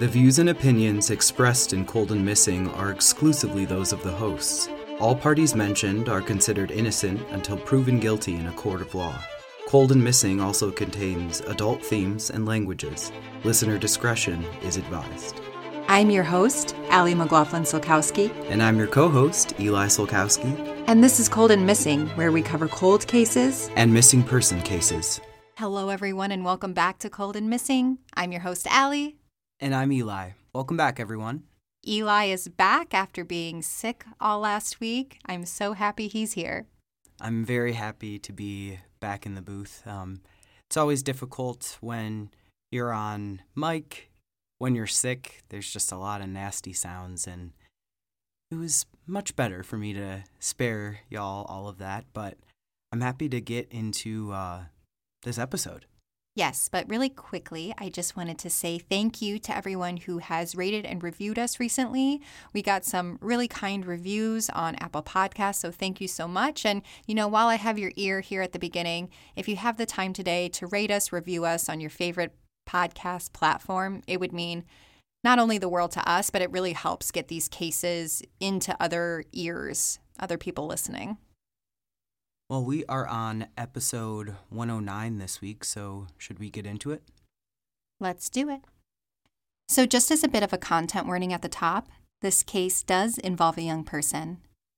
The views and opinions expressed in Cold and Missing are exclusively those of the hosts. All parties mentioned are considered innocent until proven guilty in a court of law. Cold and Missing also contains adult themes and languages. Listener discretion is advised. I'm your host, Allie McLaughlin-Solkowski. And I'm your co-host, Eli Solkowski. And this is Cold and Missing, where we cover cold cases and missing person cases. Hello, everyone, and welcome back to Cold and Missing. I'm your host, Allie. And I'm Eli. Welcome back, everyone. Eli is back after being sick all last week. I'm so happy he's here. I'm very happy to be back in the booth. It's always difficult when you're on mic. When you're sick, there's just a lot of nasty sounds, and it was much better for me to spare y'all all of that, but I'm happy to get into this episode. Yes, but really quickly, I just wanted to say thank you to everyone who has rated and reviewed us recently. We got some really kind reviews on Apple Podcasts, so thank you so much. And, while I have your ear here at the beginning, if you have the time today to rate us, review us on your favorite podcast platform, it would mean not only the world to us, but it really helps get these cases into other ears, other people listening. Well, we are on episode 109 this week, so should we get into it? Let's do it. So just as a bit of a content warning at the top, this case does involve a young person.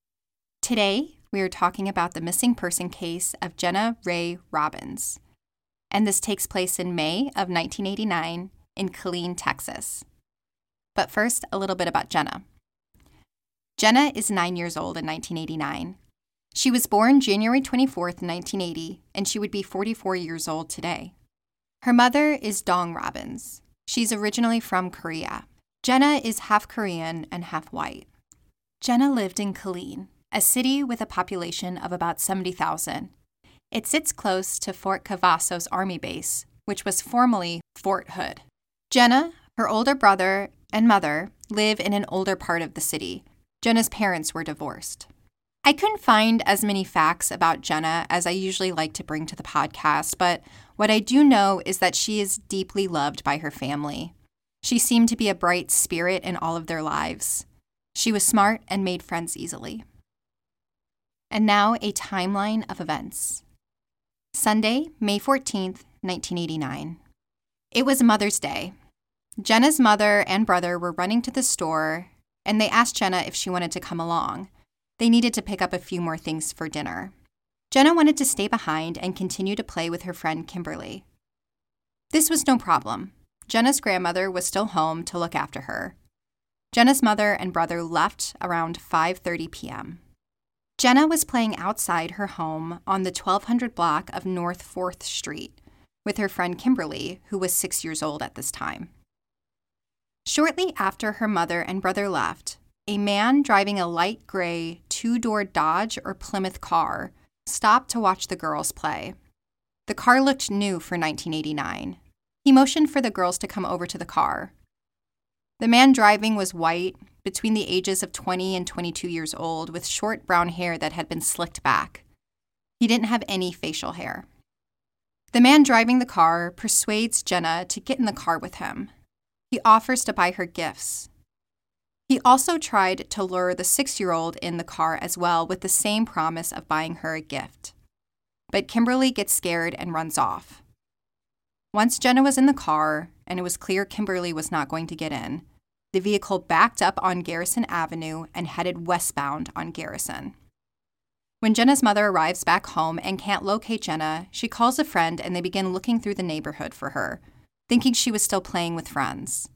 Today, we are talking about the missing person case of Jenna Rae Robbins, and this takes place in May of 1989 in Killeen, Texas. But first, a little bit about Jenna. Jenna is 9 years old in 1989. She was born January 24th, 1980, and she would be 44 years old today. Her mother is Dong Robbins. She's originally from Korea. Jenna is half Korean and half white. Jenna lived in Killeen, a city with a population of about 70,000. It sits close to Fort Cavazos Army Base, which was formerly Fort Hood. Jenna, her older brother, and mother live in an older part of the city. Jenna's parents were divorced. I couldn't find as many facts about Jenna as I usually like to bring to the podcast, but what I do know is that she is deeply loved by her family. She seemed to be a bright spirit in all of their lives. She was smart and made friends easily. And now a timeline of events. Sunday, May 14th, 1989. It was Mother's Day. Jenna's mother and brother were running to the store, and they asked Jenna if she wanted to come along. They needed to pick up a few more things for dinner. Jenna wanted to stay behind and continue to play with her friend Kimberly. This was no problem. Jenna's grandmother was still home to look after her. Jenna's mother and brother left around 5:30 p.m. Jenna was playing outside her home on the 1200 block of North 4th Street with her friend Kimberly, who was 6 years old at this time. Shortly after her mother and brother left, a man driving a light gray two-door Dodge or Plymouth car stopped to watch the girls play. The car looked new for 1989. He motioned for the girls to come over to the car. The man driving was white, between the ages of 20 and 22 years old, with short brown hair that had been slicked back. He didn't have any facial hair. The man driving the car persuades Jenna to get in the car with him. He offers to buy her gifts. He also tried to lure the 6-year-old in the car as well with the same promise of buying her a gift. But Kimberly gets scared and runs off. Once Jenna was in the car, and it was clear Kimberly was not going to get in, the vehicle backed up on Garrison Avenue and headed westbound on Garrison. When Jenna's mother arrives back home and can't locate Jenna, she calls a friend and they begin looking through the neighborhood for her, thinking she was still playing with friends.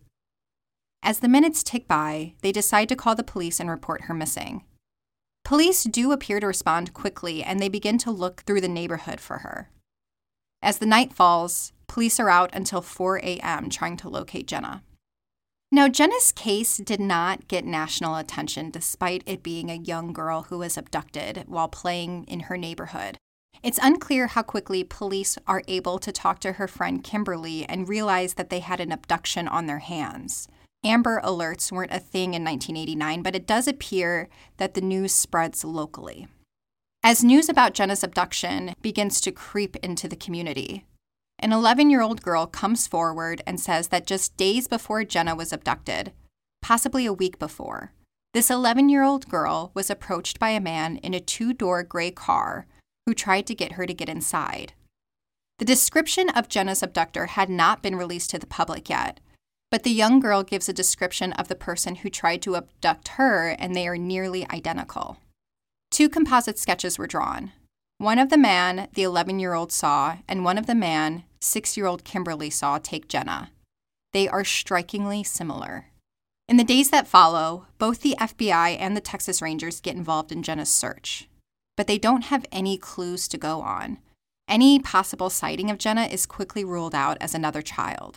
As the minutes tick by, they decide to call the police and report her missing. Police do appear to respond quickly, and they begin to look through the neighborhood for her. As the night falls, police are out until 4 a.m. trying to locate Jenna. Now, Jenna's case did not get national attention despite it being a young girl who was abducted while playing in her neighborhood. It's unclear how quickly police are able to talk to her friend Kimberly and realize that they had an abduction on their hands. Amber Alerts weren't a thing in 1989, but it does appear that the news spreads locally. As news about Jenna's abduction begins to creep into the community, an 11-year-old girl comes forward and says that just days before Jenna was abducted, possibly a week before, this 11-year-old girl was approached by a man in a 2-door gray car who tried to get her to get inside. The description of Jenna's abductor had not been released to the public yet, but the young girl gives a description of the person who tried to abduct her, and they are nearly identical. 2 composite sketches were drawn. One of the man the 11-year-old saw, and one of the man 6-year-old Kimberly saw take Jenna. They are strikingly similar. In the days that follow, both the FBI and the Texas Rangers get involved in Jenna's search, but they don't have any clues to go on. Any possible sighting of Jenna is quickly ruled out as another child.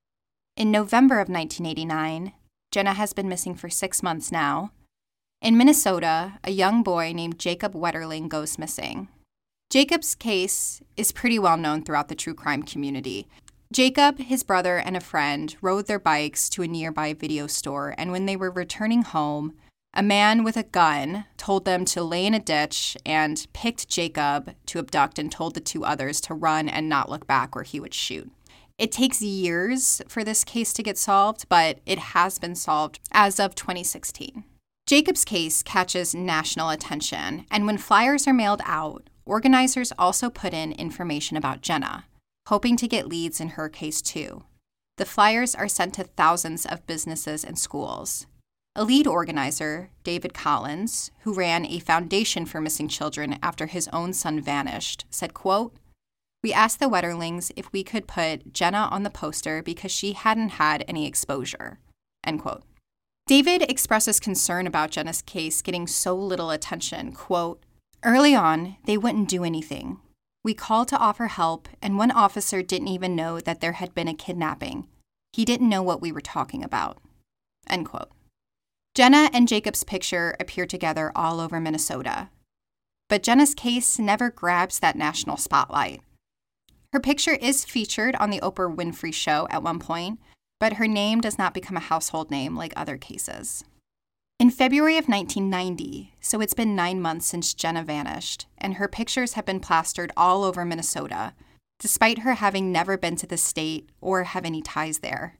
In November of 1989, Jenna has been missing for 6 months now. In Minnesota, a young boy named Jacob Wetterling goes missing. Jacob's case is pretty well known throughout the true crime community. Jacob, his brother, and a friend rode their bikes to a nearby video store, and when they were returning home, a man with a gun told them to lay in a ditch and picked Jacob to abduct and told the 2 others to run and not look back or he would shoot. It takes years for this case to get solved, but it has been solved as of 2016. Jacob's case catches national attention, and when flyers are mailed out, organizers also put in information about Jenna, hoping to get leads in her case too. The flyers are sent to thousands of businesses and schools. A lead organizer, David Collins, who ran a foundation for missing children after his own son vanished, said, quote, "We asked the Wetterlings if we could put Jenna on the poster because she hadn't had any exposure," end quote. David expresses concern about Jenna's case getting so little attention, quote, "Early on, they wouldn't do anything. We called to offer help, and one officer didn't even know that there had been a kidnapping. He didn't know what we were talking about," end quote. Jenna and Jacob's picture appear together all over Minnesota. But Jenna's case never grabs that national spotlight. Her picture is featured on the Oprah Winfrey Show at one point, but her name does not become a household name like other cases. In February of 1990, so it's been 9 months since Jenna vanished, and her pictures have been plastered all over Minnesota, despite her having never been to the state or have any ties there.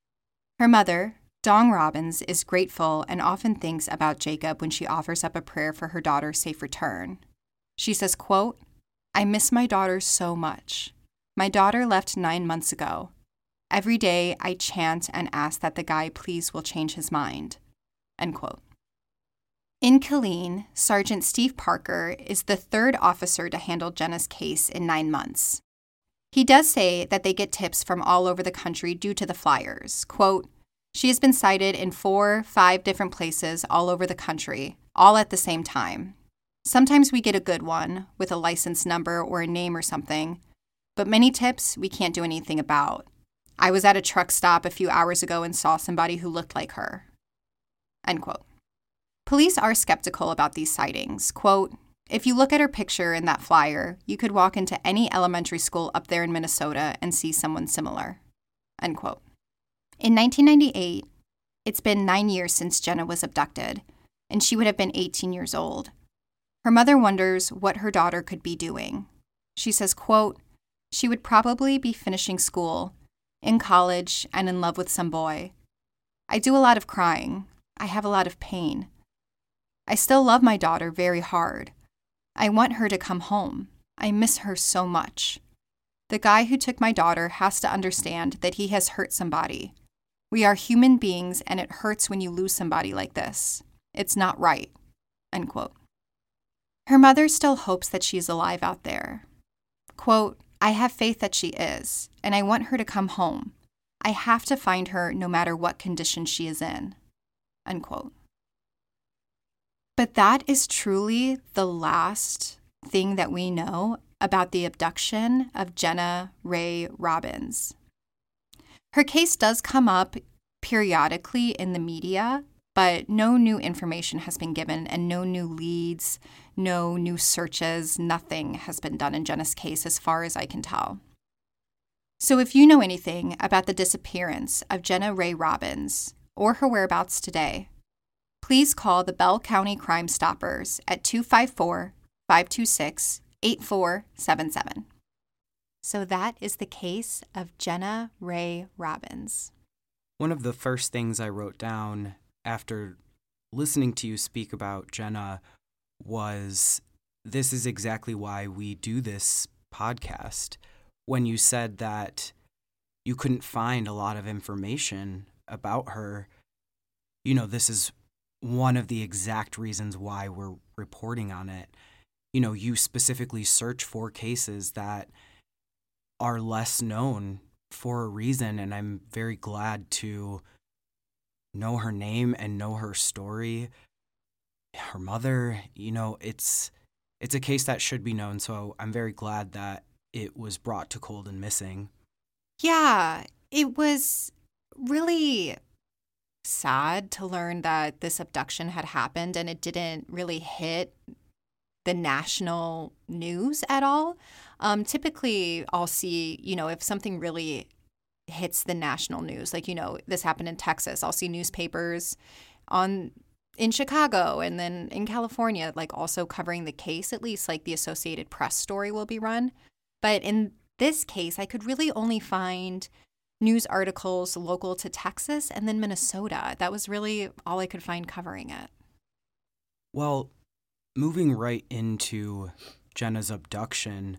Her mother, Dong Robbins, is grateful and often thinks about Jacob when she offers up a prayer for her daughter's safe return. She says, quote, "I miss my daughter so much. My daughter left 9 months ago. Every day I chant and ask that the guy please will change his mind," end quote. In Killeen, Sergeant Steve Parker is the 3rd officer to handle Jenna's case in 9 months. He does say that they get tips from all over the country due to the flyers. Quote, "She has been sighted in 4-5 different places all over the country, all at the same time. Sometimes we get a good one with a license number or a name or something, but many tips we can't do anything about. I was at a truck stop a few hours ago and saw somebody who looked like her," end quote. Police are skeptical about these sightings. Quote, "If you look at her picture in that flyer, you could walk into any elementary school up there in Minnesota and see someone similar," end quote. In 1998, it's been 9 years since Jenna was abducted, and she would have been 18 years old. Her mother wonders what her daughter could be doing. She says, quote, "She would probably be finishing school, in college, and in love with some boy. I do a lot of crying. I have a lot of pain. I still love my daughter very hard. I want her to come home. I miss her so much. The guy who took my daughter has to understand that he has hurt somebody. We are human beings, and it hurts when you lose somebody like this. It's not right," end quote. Her mother still hopes that she's alive out there. Quote, "I have faith that she is, and I want her to come home. I have to find her no matter what condition she is in," end quote. But that is truly the last thing that we know about the abduction of Jenna Rae Robbins. Her case does come up periodically in the media, but no new information has been given and no new leads, no new searches, nothing has been done in Jenna's case as far as I can tell. So if you know anything about the disappearance of Jenna Rae Robbins or her whereabouts today, please call the Bell County Crime Stoppers at 254-526-8477. So that is the case of Jenna Ray Robbins. One of the first things I wrote down after listening to you speak about Jenna was, this is exactly why we do this podcast. When you said that you couldn't find a lot of information about her, this is one of the exact reasons why we're reporting on it. You specifically search for cases that are less known for a reason, and I'm very glad to know her name and know her story. Her mother, it's a case that should be known, so I'm very glad that it was brought to Cold and Missing. Yeah, it was really sad to learn that this abduction had happened and it didn't really hit the national news at all. Typically, I'll see, if something really hits the national news, like, this happened in Texas, I'll see newspapers in Chicago and then in California, like also covering the case, at least like the Associated Press story will be run. But in this case, I could really only find news articles local to Texas and then Minnesota. That was really all I could find covering it. Well, moving right into Jenna's abduction,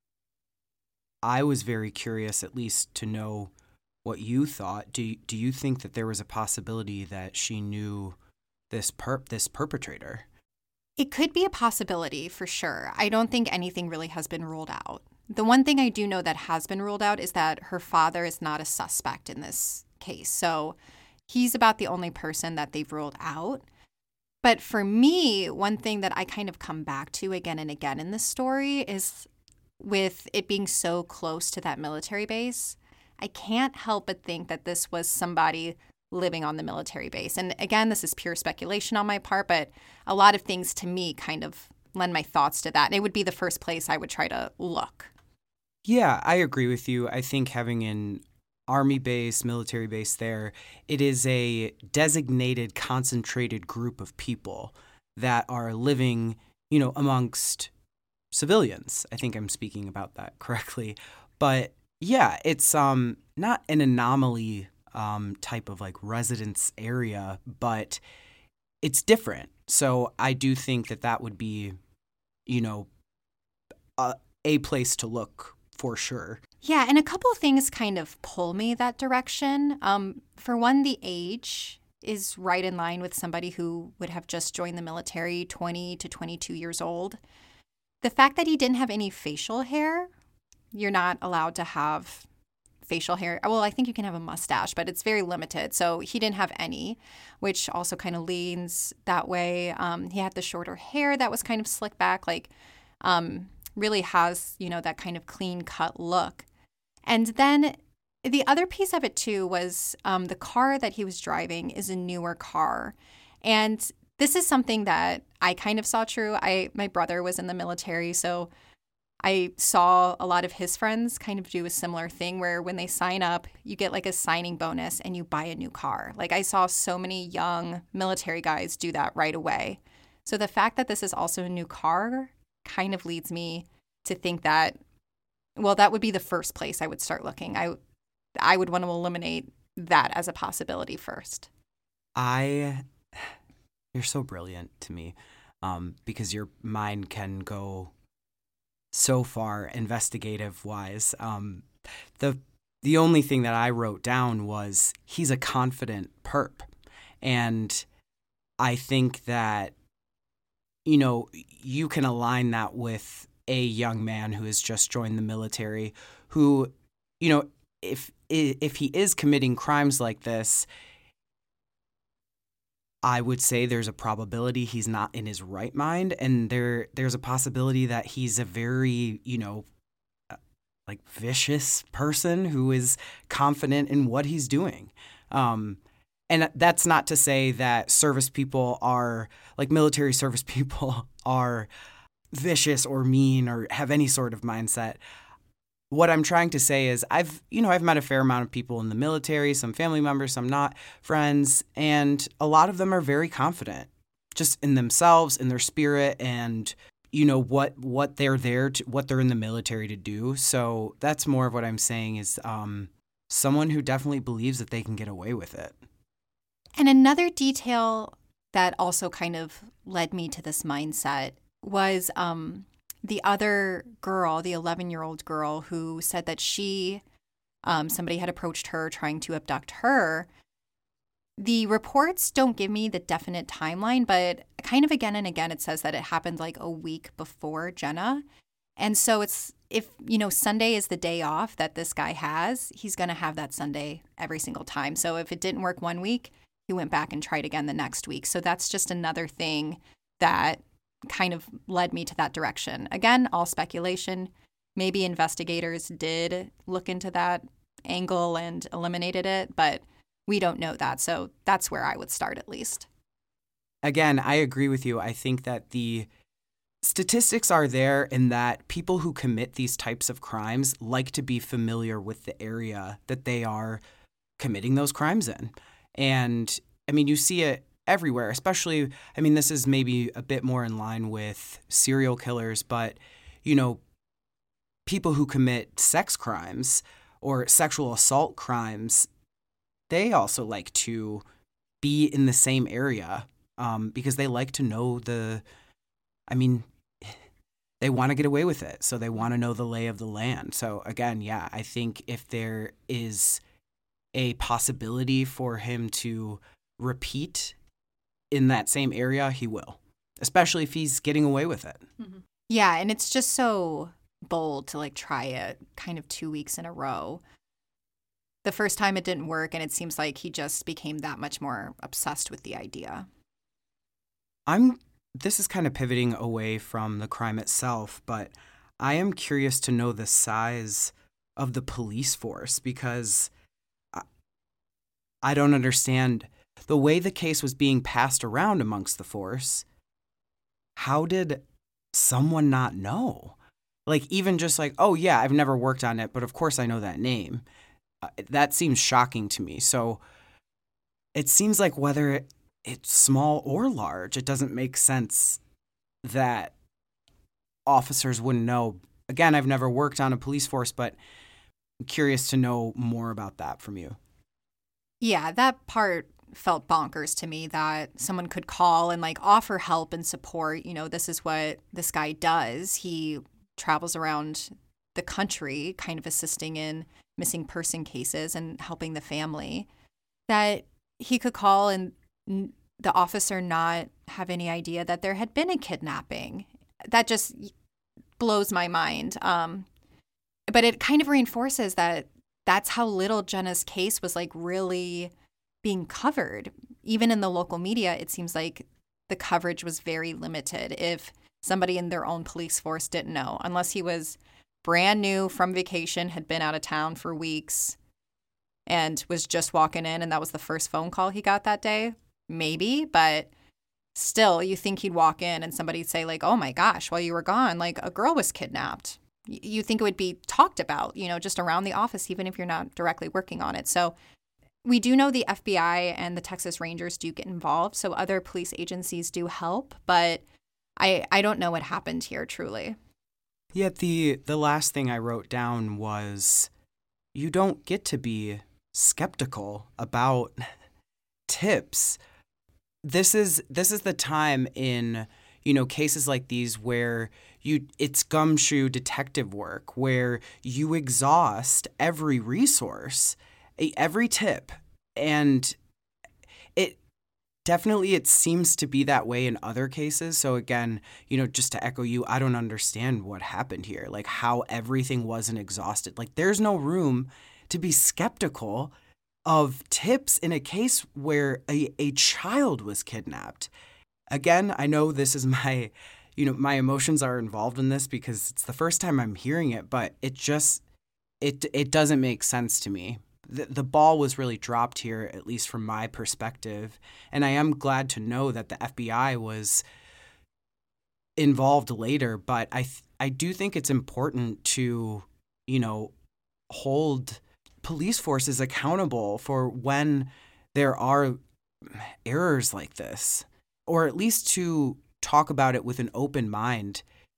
I was very curious, at least, to know what you thought. Do you think that there was a possibility that she knew this perpetrator? It could be a possibility for sure. I don't think anything really has been ruled out. The one thing I do know that has been ruled out is that her father is not a suspect in this case. So he's about the only person that they've ruled out. But for me, one thing that I kind of come back to again and again in this story is, with it being so close to that military base, I can't help but think that this was somebody living on the military base. And again, this is pure speculation on my part, but a lot of things to me kind of lend my thoughts to that. And it would be the first place I would try to look. Yeah, I agree with you. I think having an Army base, military base there, it is a designated, concentrated group of people that are living, amongst civilians. I think I'm speaking about that correctly. But yeah, it's not an anomaly type of like residence area, but it's different. So I do think that would be, a place to look for sure. Yeah, and a couple of things kind of pull me that direction. For one, the age is right in line with somebody who would have just joined the military, 20 to 22 years old. The fact that he didn't have any facial hair, you're not allowed to have facial hair. Well, I think you can have a mustache, but it's very limited. So he didn't have any, which also kind of leans that way. He had the shorter hair that was kind of slicked back, like really has, that kind of clean cut look. And then the other piece of it too was the car that he was driving is a newer car. And this is something that I kind of saw true. My brother was in the military, so I saw a lot of his friends kind of do a similar thing where when they sign up, you get like a signing bonus and you buy a new car. Like I saw so many young military guys do that right away. So the fact that this is also a new car kind of leads me to think that, well, that would be the first place I would start looking. I would want to eliminate that as a possibility first. You're so brilliant to me, because your mind can go so far investigative wise. The only thing that I wrote down was he's a confident perp. And I think that, you can align that with a young man who has just joined the military who, if he is committing crimes like this, I would say there's a probability he's not in his right mind, and there's a possibility that he's a very, like vicious person who is confident in what he's doing. And that's not to say that service people are, like military service people are vicious or mean or have any sort of mindset. What I'm trying to say is I've met a fair amount of people in the military, some family members, some not, friends, and a lot of them are very confident just in themselves, in their spirit, and what they're there to, what they're in the military to do. So that's more of what I'm saying is someone who definitely believes that they can get away with it. And another detail that also kind of led me to this mindset was the other girl, the 11-year-old girl, who said that somebody had approached her trying to abduct her. The reports don't give me the definite timeline, but kind of again and again, it says that it happened like a week before Jenna. And so if Sunday is the day off that this guy has, he's going to have that Sunday every single time. So if it didn't work one week, he went back and tried again the next week. So that's just another thing that kind of led me to that direction. Again, all speculation. Maybe investigators did look into that angle and eliminated it, but we don't know that. So that's where I would start at least. Again, I agree with you. I think that the statistics are there in that people who commit these types of crimes like to be familiar with the area that they are committing those crimes in. And I mean, you see it everywhere, especially, I mean, this is maybe a bit more in line with serial killers, but, people who commit sex crimes or sexual assault crimes, they also like to be in the same area because they like to know they want to get away with it. So they want to know the lay of the land. So again, yeah, I think if there is a possibility for him to repeat in that same area, he will, especially if he's getting away with it. Mm-hmm. Yeah, and it's just so bold to try it kind of 2 weeks in a row. The first time it didn't work, and it seems like he just became that much more obsessed with the idea. This is kind of pivoting away from the crime itself, but I am curious to know the size of the police force because I don't understand the way the case was being passed around amongst the force. How did someone not know? Even just oh yeah, I've never worked on it, but of course I know that name. That seems shocking to me. So it seems like whether it's small or large, it doesn't make sense that officers wouldn't know. Again, I've never worked on a police force, but I'm curious to know more about that from you. Yeah, that part felt bonkers to me, that someone could call and offer help and support. This is what this guy does. He travels around the country kind of assisting in missing person cases and helping the family. That he could call and the officer not have any idea that there had been a kidnapping. That just blows my mind. But it kind of reinforces that that's how little Jenna's case was really being covered. Even in the local media, it seems like the coverage was very limited if somebody in their own police force didn't know, unless he was brand new from vacation, had been out of town for weeks, and was just walking in, and that was the first phone call he got that day. Maybe, but still, you think he'd walk in and somebody'd say oh my gosh, while you were gone, a girl was kidnapped. You think it would be talked about, just around the office, even if you're not directly working on it. So we do know the FBI and the Texas Rangers do get involved, so other police agencies do help, but I don't know what happened here, truly. Yeah, the last thing I wrote down was you don't get to be skeptical about tips. This is the time in cases like these where it's gumshoe detective work, where you exhaust every resource, every tip, and it seems to be that way in other cases. So again, just to echo you, I don't understand what happened here, how everything wasn't exhausted. There's no room to be skeptical of tips in a case where a child was kidnapped. Again, I know this is my emotions are involved in this because it's the first time I'm hearing it, but it doesn't make sense to me. The ball was really dropped here, at least from my perspective. And I am glad to know that the FBI was involved later, but I do think it's important to, hold police forces accountable for when there are errors like this, or at least to talk about it with an open mind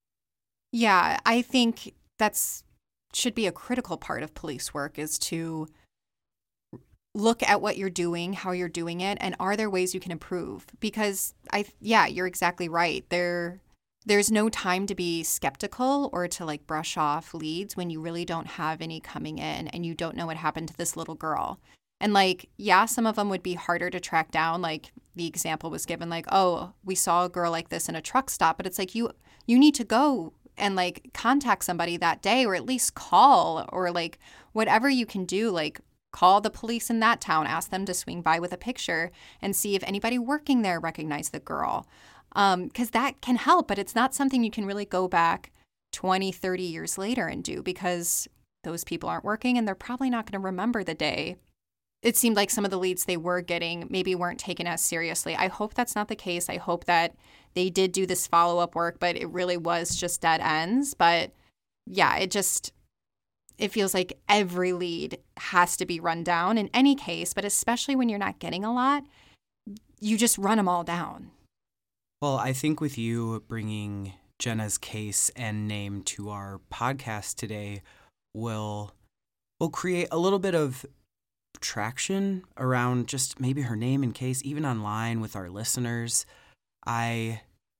Yeah, I think that's should be a critical part of police work is to look at what you're doing, how you're doing it, and are there ways you can improve? Because you're exactly right. There's no time to be skeptical or to like brush off leads when you really don't have any coming in and you don't know what happened to this little girl. And like, yeah, some of them would be harder to track down. Like the example was given, like, oh, we saw a girl like this in a truck stop, but it's like you need to go and like contact somebody that day or at least call or like whatever you can do, like call the police in that town, ask them to swing by with a picture and see if anybody working there recognized the girl. Because that can help, but it's not something you can really go back 20, 30 years later and do because those people aren't working and they're probably not going to remember the day. It seemed like some of the leads they were getting maybe weren't taken as seriously. I hope that's not the case. I hope that they did do this follow-up work, but it really was just dead ends. But yeah, it feels like every lead has to be run down in any case, but especially when you're not getting a lot, you just run them all down. Well, I think with you bringing Jenna's case and name to our podcast today will create a little bit of traction around just maybe her name and case, even online with our listeners. I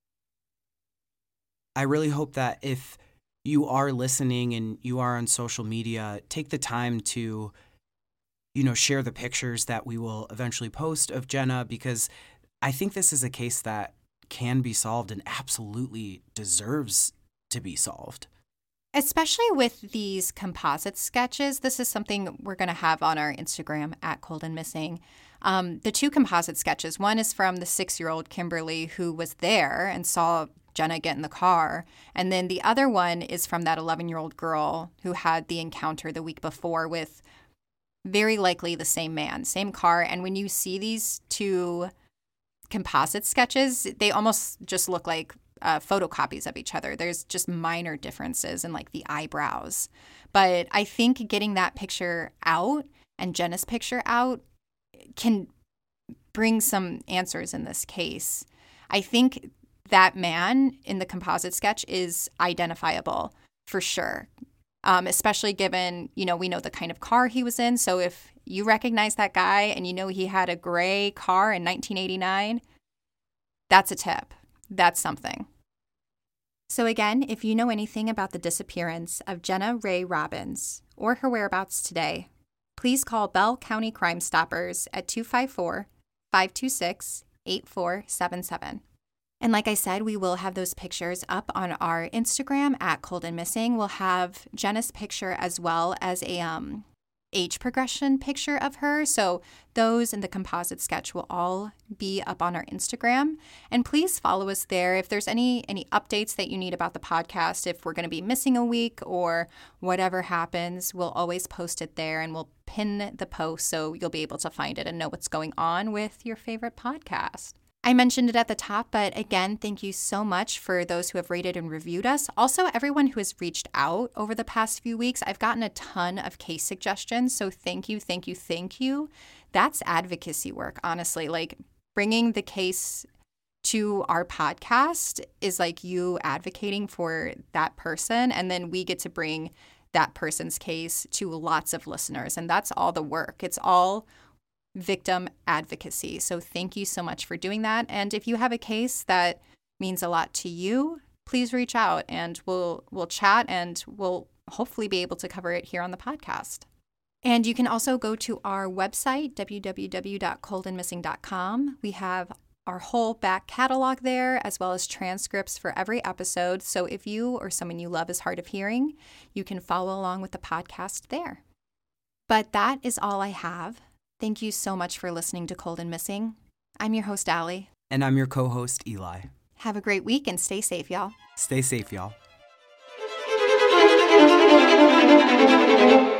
really hope that if you are listening and you are on social media, take the time to, share the pictures that we will eventually post of Jenna, because I think this is a case that can be solved and absolutely deserves to be solved. Especially with these composite sketches, this is something we're going to have on our Instagram at Cold and Missing. The two composite sketches, one is from the 6-year-old Kimberly who was there and saw Jenna get in the car. And then the other one is from that 11-year-old girl who had the encounter the week before with very likely the same man, same car. And when you see these two composite sketches, they almost just look like photocopies of each other. There's just minor differences in like the eyebrows. But I think getting that picture out and Jenna's picture out can bring some answers in this case. I think that man in the composite sketch is identifiable for sure, especially given, we know the kind of car he was in. So if you recognize that guy and he had a gray car in 1989, that's a tip. That's something. So again, if you know anything about the disappearance of Jenna Rae Robbins or her whereabouts today, please call Bell County Crime Stoppers at 254-526-8477. And like I said, we will have those pictures up on our Instagram at Cold and Missing. We'll have Jenna's picture as well as a age progression picture of her. So those and the composite sketch will all be up on our Instagram. And please follow us there. If there's any updates that you need about the podcast, if we're going to be missing a week or whatever happens, we'll always post it there and we'll pin the post so you'll be able to find it and know what's going on with your favorite podcast. I mentioned it at the top, but again, thank you so much for those who have rated and reviewed us. Also, everyone who has reached out over the past few weeks. I've gotten a ton of case suggestions, so thank you, thank you, thank you. That's advocacy work, honestly. Like bringing the case to our podcast is like you advocating for that person, and then we get to bring that person's case to lots of listeners, and that's all the work. It's all victim advocacy. So thank you so much for doing that. And if you have a case that means a lot to you, please reach out and we'll chat and we'll hopefully be able to cover it here on the podcast. And you can also go to our website, www.coldandmissing.com. We have our whole back catalog there, as well as transcripts for every episode. So if you or someone you love is hard of hearing, you can follow along with the podcast there. But that is all I have. Thank you so much for listening to Cold and Missing. I'm your host, Allie. And I'm your co-host, Eli. Have a great week and stay safe, y'all. Stay safe, y'all.